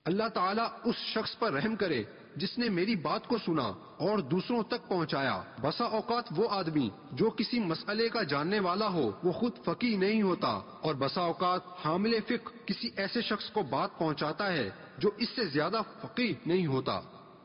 اللہ تعالیٰ اس شخص پر رحم کرے جس نے میری بات کو سنا اور دوسروں تک پہنچایا۔ بسا اوقات وہ آدمی جو کسی مسئلے کا جاننے والا ہو وہ خود فقیہ نہیں ہوتا، اور بسا اوقات حامل فقہ کسی ایسے شخص کو بات پہنچاتا ہے جو اس سے زیادہ فقیہ نہیں ہوتا۔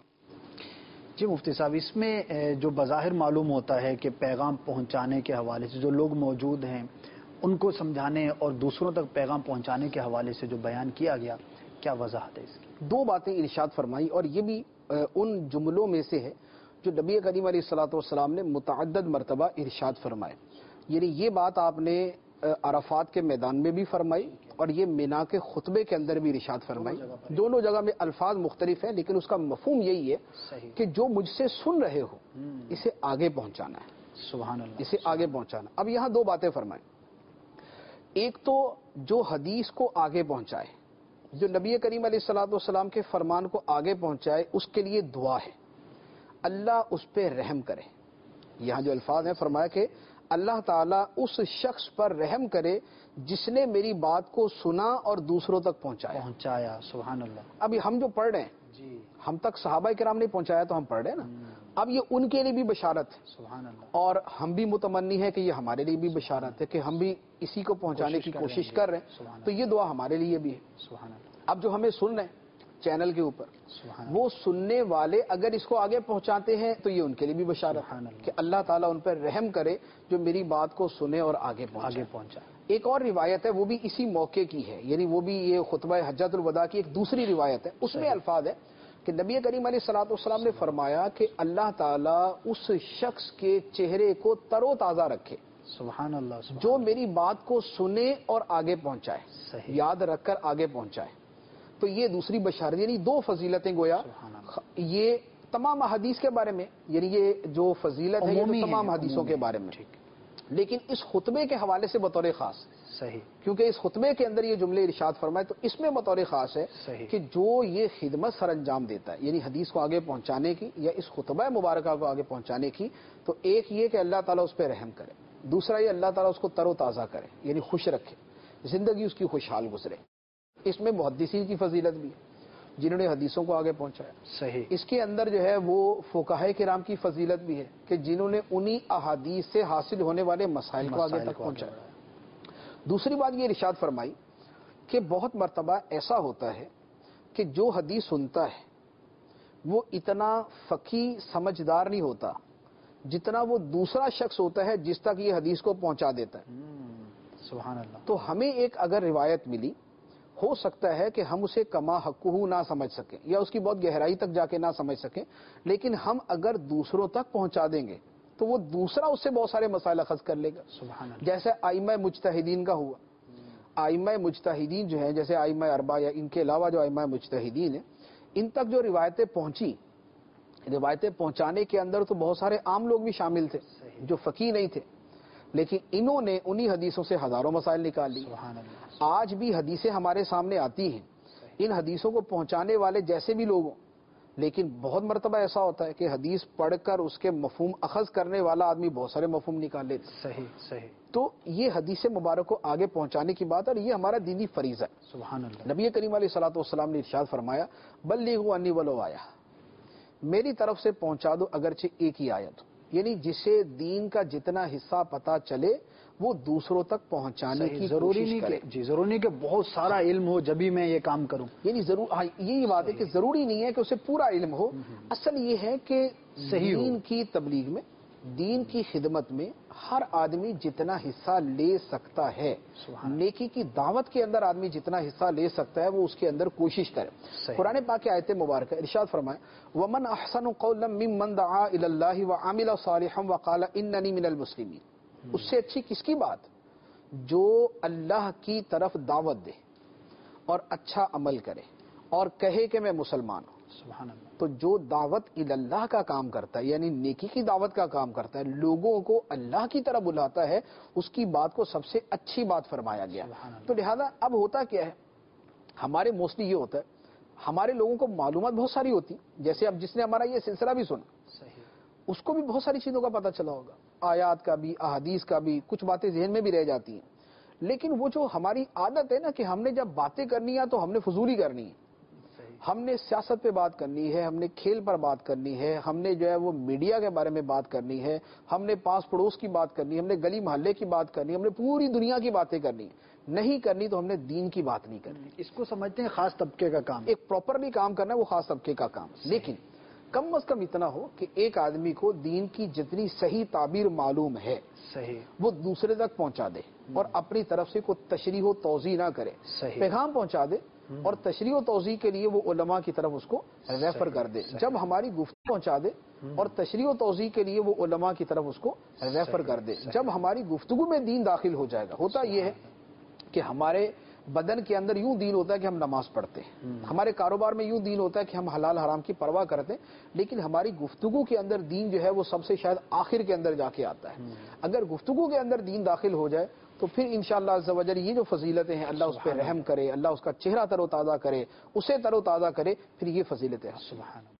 جی مفتی صاحب، اس میں جو بظاہر معلوم ہوتا ہے کہ پیغام پہنچانے کے حوالے سے جو لوگ موجود ہیں ان کو سمجھانے اور دوسروں تک پیغام پہنچانے کے حوالے سے جو بیان کیا گیا، کیا وضاحت ہے اس کی؟ دو باتیں ارشاد فرمائی، اور یہ بھی ان جملوں میں سے ہے جو نبی کریم علیہ الصلوۃ والسلام نے متعدد مرتبہ ارشاد فرمائے۔ یعنی یہ بات آپ نے عرفات کے میدان میں بھی فرمائی اور یہ مینا کے خطبے کے اندر بھی ارشاد فرمائی۔ دونوں جگہ میں الفاظ مختلف ہیں لیکن اس کا مفہوم یہی ہے کہ جو مجھ سے سن رہے ہو اسے آگے پہنچانا ہے، سبحان اللہ، اسے آگے پہنچانا۔ اب یہاں دو باتیں فرمائیں، ایک تو جو حدیث کو آگے پہنچائے، جو نبی کریم علیہ الصلوۃ والسلام کے فرمان کو آگے پہنچائے، اس کے لیے دعا ہے اللہ اس پہ رحم کرے۔ یہاں جو الفاظ ہیں فرمایا کہ اللہ تعالیٰ اس شخص پر رحم کرے جس نے میری بات کو سنا اور دوسروں تک پہنچایا۔ سبحان اللہ۔ اب ہم جو پڑھ رہے ہیں جی، ہم تک صحابہ کرام نے پہنچایا تو ہم پڑھ رہے ہیں نا، اب یہ ان کے لیے بھی بشارت ہے، سبحان اللہ، اور ہم بھی متمنی ہے کہ یہ ہمارے لیے بھی بشارت ہے کہ ہم بھی اسی کو پہنچانے کی کوشش کر رہے ہیں، تو یہ دعا ہمارے لیے بھی ہے۔ سبحان اللہ، اب جو ہمیں سن رہے ہیں چینل کے اوپر، سبحان اللہ، وہ سننے والے اگر اس کو آگے پہنچاتے ہیں تو یہ ان کے لیے بھی بشارت سبحان ہے اللہ، کہ اللہ تعالیٰ ان پر رحم کرے جو میری بات کو سنے اور آگے پہنچا۔ ایک اور روایت ہے وہ بھی اسی موقع کی ہے، یعنی وہ بھی یہ خطبہ حجۃ الوداع کی ایک دوسری روایت ہے، اس میں الفاظ ہے کہ نبی کریم علیہ الصلوۃ والسلام نے فرمایا کہ اللہ تعالیٰ اس شخص کے چہرے کو تر و تازہ رکھے سبحان اللہ، جو میری بات کو سنے اور آگے پہنچائے، صحیح، یاد رکھ کر آگے پہنچائے۔ تو یہ دوسری بشارت، یعنی دو فضیلتیں گویا یہ تمام احادیث کے بارے میں، یعنی یہ جو فضیلت ہے یہ تو تمام حدیثوں کے بارے میں، لیکن اس خطبے کے حوالے سے بطور خاص، صحیح، کیونکہ اس خطبے کے اندر یہ جملے ارشاد فرمائے تو اس میں بطور خاص ہے کہ جو یہ خدمت سر انجام دیتا ہے، یعنی حدیث کو آگے پہنچانے کی یا اس خطبہ مبارکہ کو آگے پہنچانے کی، تو ایک یہ کہ اللہ تعالیٰ اس پہ رحم کرے، دوسرا یہ اللہ تعالیٰ اس کو تر و تازہ کرے، یعنی خوش رکھے، زندگی اس کی خوشحال گزرے۔ اس میں محدثین کی فضیلت بھی ہے جنہوں نے حدیثوں کو آگے پہنچایا، صحیح، اس کے اندر جو ہے وہ فقہاء کرام کی فضیلت بھی ہے کہ جنہوں نے انہی احادیث سے حاصل ہونے والے مسائل کو آگے تک پہنچایا۔ دوسری بات یہ ارشاد فرمائی کہ بہت مرتبہ ایسا ہوتا ہے کہ جو حدیث سنتا ہے وہ اتنا فقیہ سمجھدار نہیں ہوتا جتنا وہ دوسرا شخص ہوتا ہے جس تک یہ حدیث کو پہنچا دیتا ہے۔ سبحان اللہ۔ تو ہمیں ایک اگر روایت ملی، ہو سکتا ہے کہ ہم اسے کما حقہ نہ سمجھ سکیں یا اس کی بہت گہرائی تک جا کے نہ سمجھ سکیں، لیکن ہم اگر دوسروں تک پہنچا دیں گے تو وہ دوسرا اس سے بہت سارے مسائل اخذ کر لے گا، سبحان اللہ، جیسے ائمہ مجتہدین کا ہوا۔ ائمہ مجتہدین جو ہیں جیسے ائمہ اربعہ یا ان کے علاوہ جو ائمہ مجتہدین ہیں، ان تک جو روایتیں پہنچی، روایتیں پہنچانے کے اندر تو بہت سارے عام لوگ بھی شامل تھے جو فقیہ نہیں تھے، لیکن انہوں نے انہی حدیثوں سے ہزاروں مسائل نکال لی۔ سبحان اللہ، آج بھی حدیثیں ہمارے سامنے آتی ہیں، ان حدیثوں کو پہنچانے والے جیسے بھی لوگ ہوں، لیکن بہت مرتبہ ایسا ہوتا ہے کہ حدیث پڑھ کر اس کے مفہوم اخذ کرنے والا آدمی بہت سارے مفہوم نکال لیتا ہے۔ صحیح، صحیح، تو یہ حدیث مبارک کو آگے پہنچانے کی بات ہے اور یہ ہمارا دینی فریضہ ہے۔ سبحان اللہ، نبی کریم علیہ الصلوۃ والسلام نے ارشاد فرمایا بلغوا انی ولو آیہ، میری طرف سے پہنچا دو اگرچہ ایک ہی آیت ہو، یعنی جسے دین کا جتنا حصہ پتہ چلے وہ دوسروں تک پہنچانے کی ضروری کوشش نہیں کرے۔ کہ ضروری نہیں کہ بہت سارا علم ہو جبھی میں یہ کام کروں، یعنی ضرور یہی بات ہے کہ ضروری نہیں ہے کہ اسے پورا علم ہو، اصل یہ ہے کہ صحیح ہو۔ دین کی تبلیغ میں، دین کی خدمت میں ہر آدمی جتنا حصہ لے سکتا ہے، نیکی کی دعوت کے اندر آدمی جتنا حصہ لے سکتا ہے وہ اس کے اندر کوشش کرے۔ قرآن پاک کی آیت مبارکہ ارشاد فرمائے وَمَنْ أَحْسَنُ قَوْلًا مِّمَّنْ دَعَا إِلَى اللَّهِ وَعَمِلَ صَالِحًا وَقَالَ إِنَّنِي مِنَ الْمُسْلِمِينَ، اس سے اچھی کس کی بات جو اللہ کی طرف دعوت دے اور اچھا عمل کرے اور کہے کہ میں مسلمان ہوں۔ سبحان اللہ، تو جو دعوت اللہ کا کام کرتا ہے، یعنی نیکی کی دعوت کا کام کرتا ہے، لوگوں کو اللہ کی طرف بلاتا ہے، اس کی بات کو سب سے اچھی بات فرمایا گیا۔ تو لہذا اب ہوتا کیا ہے، ہمارے موسٹلی یہ ہوتا ہے ہمارے لوگوں کو معلومات بہت ساری ہوتی، جیسے اب جس نے ہمارا یہ سلسلہ بھی سنا اس کو بھی بہت ساری چیزوں کا پتہ چلا ہوگا، آیات کا بھی، احادیث کا بھی، کچھ باتیں ذہن میں بھی رہ جاتی ہیں، لیکن وہ جو ہماری عادت ہے نا کہ ہم نے جب باتیں کرنی ہے تو ہم نے فضولی کرنی ہے، ہم نے سیاست پہ بات کرنی ہے، ہم نے کھیل پر بات کرنی ہے، ہم نے جو ہے وہ میڈیا کے بارے میں بات کرنی ہے، ہم نے پاس پڑوس کی بات کرنی ہے، ہم نے گلی محلے کی بات کرنی ہے، ہم نے پوری دنیا کی باتیں کرنی نہیں کرنی تو ہم نے دین کی بات نہیں کرنی. اس کو سمجھتے ہیں خاص طبقے کا کام. ایک پراپرلی کام کرنا ہے وہ خاص طبقے کا کام. لیکن کم از کم اتنا ہو کہ ایک آدمی کو دین کی جتنی صحیح تعبیر معلوم ہے وہ دوسرے تک پہنچا دے اور اپنی طرف سے کوئی تشریح و توضیح نہ کرے. پیغام پہنچا دے اور تشریح و توضیح کے لیے وہ علماء کی طرف اس کو ریفر کر دے. جب ہماری گفتگو پہنچا دے اور تشریح و توضیح کے لیے وہ علماء کی طرف اس کو ریفر کر دے. جب ہماری گفتگو میں دین داخل ہو جائے گا. ہوتا یہ ہے کہ ہمارے بدن کے اندر یوں دین ہوتا ہے کہ ہم نماز پڑھتے ہیں، ہمارے کاروبار میں یوں دین ہوتا ہے کہ ہم حلال حرام کی پرواہ کرتے ہیں، لیکن ہماری گفتگو کے اندر دین جو ہے وہ سب سے شاید آخر کے اندر جا کے آتا ہے. اگر گفتگو کے اندر دین داخل ہو جائے تو پھر انشاءاللہ عز و جل یہ جو فضیلتیں ہیں اللہ اس پہ رحم کرے، اللہ اس کا چہرہ تر و تازہ کرے، اسے تر و تازہ کرے، پھر یہ فضیلتیں ہیں.